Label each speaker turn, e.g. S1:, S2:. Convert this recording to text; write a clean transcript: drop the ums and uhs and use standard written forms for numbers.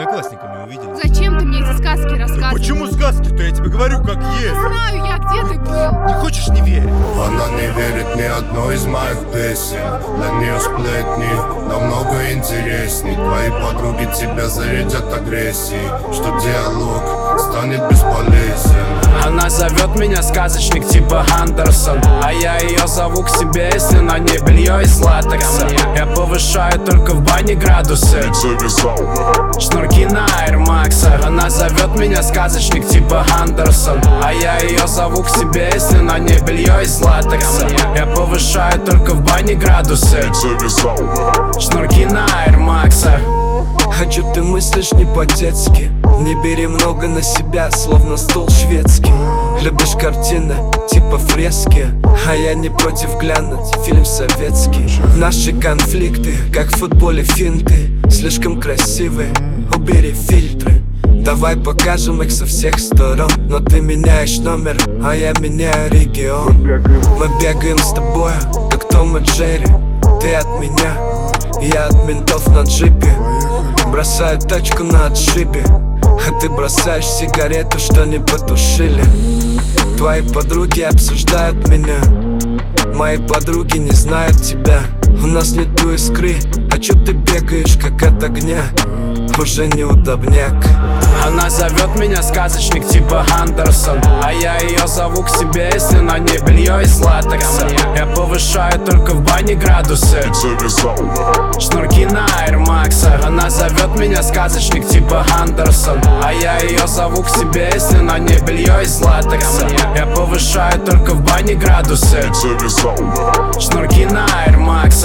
S1: одноклассниками увидели.
S2: Зачем ты мне эти сказки рассказываешь?
S1: Почему сказки-то? Я тебе говорю, как есть.
S2: Знаю я, где ты был.
S1: Не хочешь — не верь.
S3: Она не верит ни одной из моих песен. Для нее сплетни намного интересней. Твои подруги тебя зарядят агрессией, что диалог станет бесполезен.
S4: Она зовет меня сказочник типа Андерсон, а я ее зову к себе, если на ней белье из латекса. Я повышаю только в бане градусы, шнурки на Air Max. Она зовет меня сказочник типа Андерсон, а я ее зову к себе, если на ней белье из латекса. Я повышаю только в бане градусы, шнурки на Air Max.
S5: Хочу, ты мыслишь не по-детски. Не бери много на себя, словно стол шведский. Любишь картины, типа фрески, а я не против глянуть фильм советский. Наши конфликты, как в футболе финты, слишком красивые, убери фильтры. Давай покажем их со всех сторон. Но ты меняешь номер, а я меняю регион. Мы бегаем с тобой, как Том и Джерри. Ты от меня, я от ментов на джипе. Бросаю тачку на отшибе, а ты бросаешь сигарету, что не потушили. Твои подруги обсуждают меня, мои подруги не знают тебя. У нас нету искры, а чё ты бегаешь, как от огня? Уже неудобняк.
S4: Она зовет меня сказочник типа Андерсон, а я ее зову к себе, если на ней белье из латекса. Я повышаю только в бане градусы, шнурки на Air Max. Она зовет меня сказочник типа Андерсон, а я ее зову к себе, если на ней белье из латекса. Я повышаю только в бане градусы, шнурки на Air Max.